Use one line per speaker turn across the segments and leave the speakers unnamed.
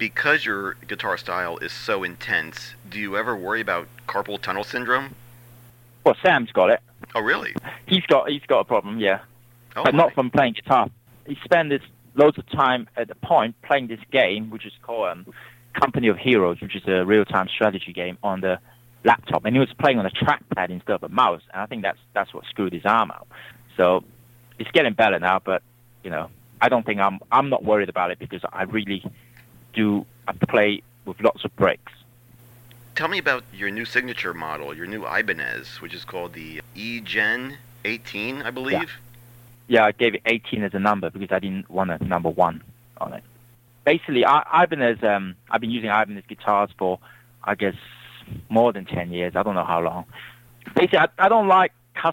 Because your guitar style is so intense, do you ever worry about carpal tunnel syndrome?
Well, Sam's got it.
Oh, really?
He's got a problem, yeah,
Oh,
but
my.
not from playing guitar. He spent loads of time at the point playing this game, which is called Company of Heroes, which is a real-time strategy game on the laptop, and he was playing on a trackpad instead of a mouse, and I think that's what screwed his arm out. So it's getting better now, but I don't think I'm not worried about it because I really do play with lots of breaks.
Tell me about your new signature model, your new Ibanez, which is called the E-Gen 18, I believe.
Yeah, I gave it 18 as a number because I didn't want a number 1 on it. Basically, I've been using Ibanez guitars for, I guess, more than 10 years. I don't know how long. Basically, I don't like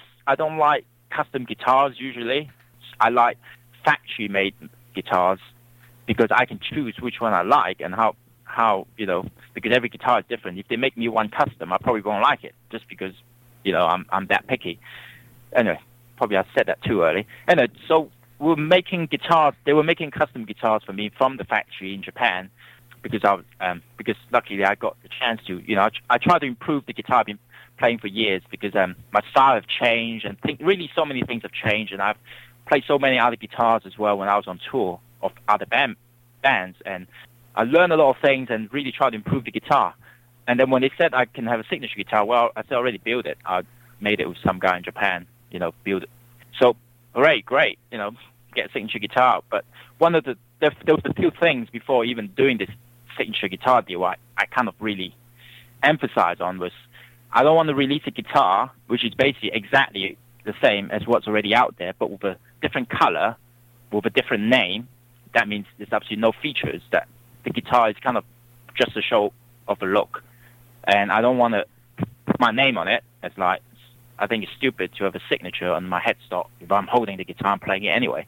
custom guitars usually. I like factory-made guitars because I can choose which one I like and how because every guitar is different. If they make me one custom, I probably won't like it just because I'm that picky. Anyway, probably I said that too early. Anyway, so we're making guitars. They were making custom guitars for me from the factory in Japan because because luckily I got the chance to. I try to improve the guitar I've been playing for years because my style have changed and really so many things have changed, and I've played so many other guitars as well when I was on tour of other bands, and I learned a lot of things and really tried to improve the guitar. And then when they said I can have a signature guitar, well, I said already build it. I made it with some guy in Japan, build it. So, great, get a signature guitar. But one of there was a few things before even doing this signature guitar deal I kind of really emphasized on was I don't want to release a guitar which is basically exactly the same as what's already out there, but with a different color, with a different name. That means there's absolutely no features. That the guitar is kind of just a show of a look, and I don't want to put my name on it. It's like I think it's stupid to have a signature on my headstock if I'm holding the guitar and playing it anyway.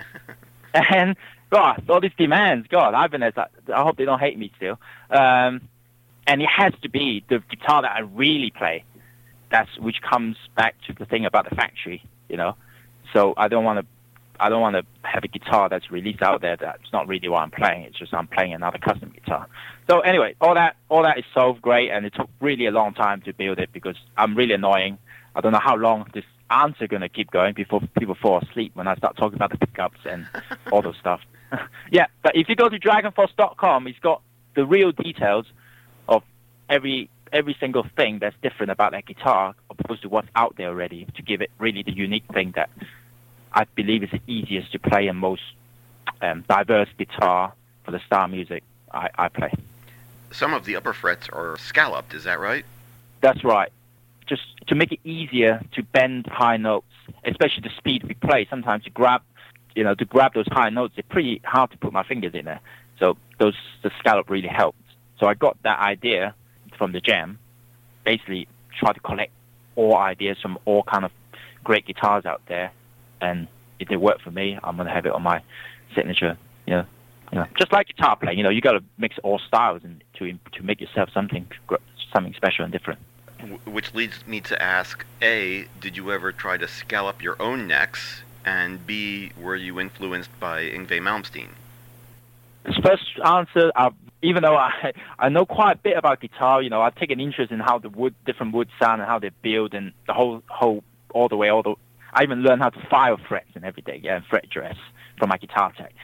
And God, all these demands, God, I hope they don't hate me still. And it has to be the guitar that I really play. Which comes back to the thing about the factory, So I don't want to have a guitar that's released out there that's not really what I'm playing. It's just I'm playing another custom guitar. So anyway, all that is solved great, and it took really a long time to build it because I'm really annoying. I don't know how long this answer going to keep going before people fall asleep when I start talking about the pickups and all those stuff. Yeah, but if you go to dragonforce.com, it's got the real details of every single thing that's different about that guitar opposed to what's out there already to give it really the unique thing that I believe is the easiest to play and most diverse guitar for the style music I play.
Some of the upper frets are scalloped, is that right?
That's right. Just to make it easier to bend high notes, especially the speed we play. Sometimes to grab those high notes, they're pretty hard to put my fingers in there. So the scallop really helped. So I got that idea from the jam. Basically, try to collect all ideas from all kind of great guitars out there, and if they work for me, I'm gonna have it on my signature. Just like guitar playing. You got to mix all styles and to make yourself something special and different.
Which leads me to ask: A, did you ever try to scallop your own necks? And B, were you influenced by Yngwie Malmsteen?
This first answer, even though I know quite a bit about guitar, I take an interest in how different wood sound and how they build and the whole all the way. I even learned how to file frets and everything, and fret dress from my guitar tech.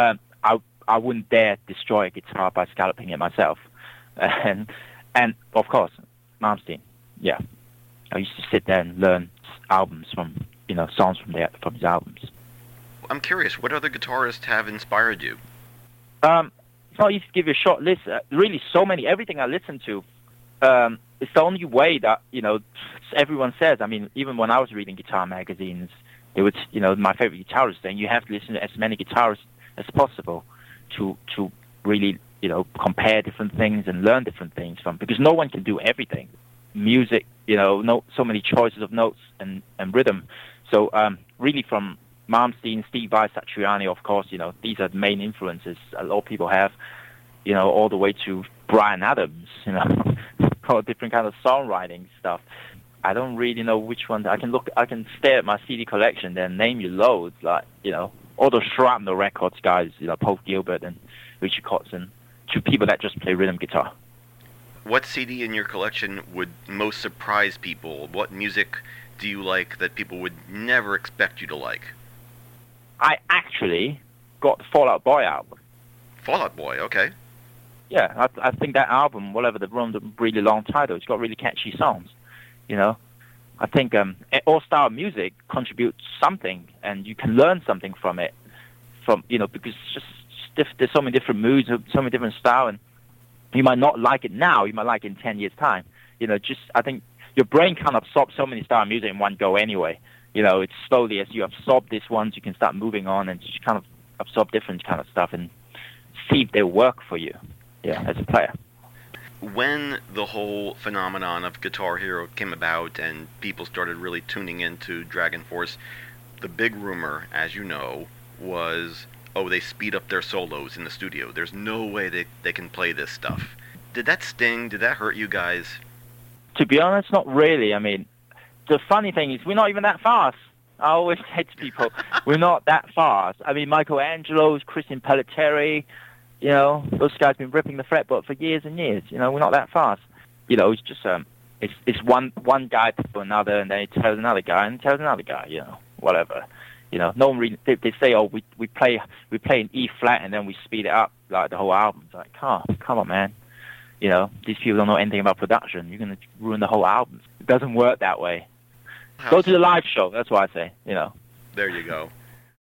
I wouldn't dare destroy a guitar by scalloping it myself, and of course, Malmsteen. Yeah, I used to sit there and learn albums from songs from his albums.
I'm curious, what other guitarists have inspired you?
It's not easy to give you a short list. Really, so many. Everything I listen to, it's the only way that everyone says. I mean, even when I was reading guitar magazines, it was my favorite guitarist saying you have to listen to as many guitarists as possible to really compare different things and learn different things from, because no one can do everything. Music, so many choices of notes and rhythm. So really from Malmsteen, Steve Vai, Satriani, of course, these are the main influences a lot of people have, all the way to Bryan Adams, all different kind of songwriting stuff. I don't really know which one. I can stare at my CD collection, then name you loads, like, all the Shrapnel Records guys, Paul Gilbert and Richie Kotzen, to people that just play rhythm guitar.
What CD in your collection would most surprise people? What music do you like that people would never expect you to like?
I actually got the Fall Out Boy album.
Fall Out Boy, okay.
Yeah, I think that album, whatever the really long title, it's got really catchy songs. You know, I think all style of music contributes something, and you can learn something from it. Because it's just there's so many different moods, so many different styles, and you might not like it now, you might like it in 10 years' time. I think your brain can't absorb so many style of music in one go anyway. It's slowly, as you absorb these ones, you can start moving on and just kind of absorb different kind of stuff and see if they work for you, as a player.
When the whole phenomenon of Guitar Hero came about and people started really tuning into Dragon Force, the big rumor, as you know, was, they speed up their solos in the studio. There's no way they can play this stuff. Did that sting? Did that hurt you guys?
To be honest, not really. I mean, the funny thing is we're not even that fast. I always say to people, we're not that fast. I mean, Michelangelo's, Christian Pellitteri, those guys have been ripping the fretboard for years and years. We're not that fast. It's just it's one guy to another, and then it tells another guy, and it tells another guy. Whatever. No one really. They say, we play in E flat, and then we speed it up like the whole album. It's like, come on, man. These people don't know anything about production. You're gonna ruin the whole album. It doesn't work that way. Go to the live show. That's what I say.
There you go.